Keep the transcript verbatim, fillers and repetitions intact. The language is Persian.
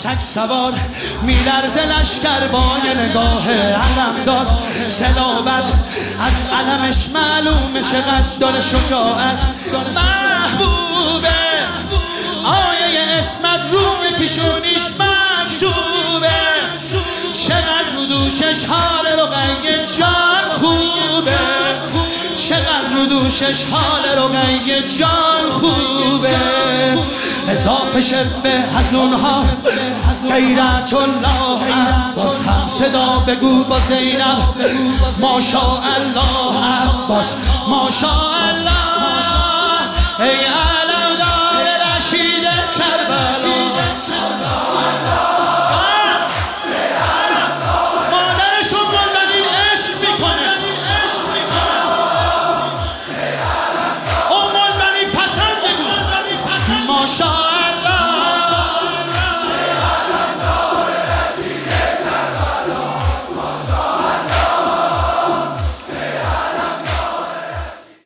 تک سوار میلرزه لشکر با یه نگاه علمدار. سلابت از علمش معلومه چقدر داره شجاعت. محبوبه آیه اسمت روی پیشونیش مکتوبه. چقدر رو دوشش حال رقیه جان خوبه. چقدر رو دوشش حال رقیه جان خوبه. اضافه شبه از اونها غیرت الله عباس. هم صدا بگو با زینب ماشاءالله عباس ماشاءالله. ای علمدار رشید کربلا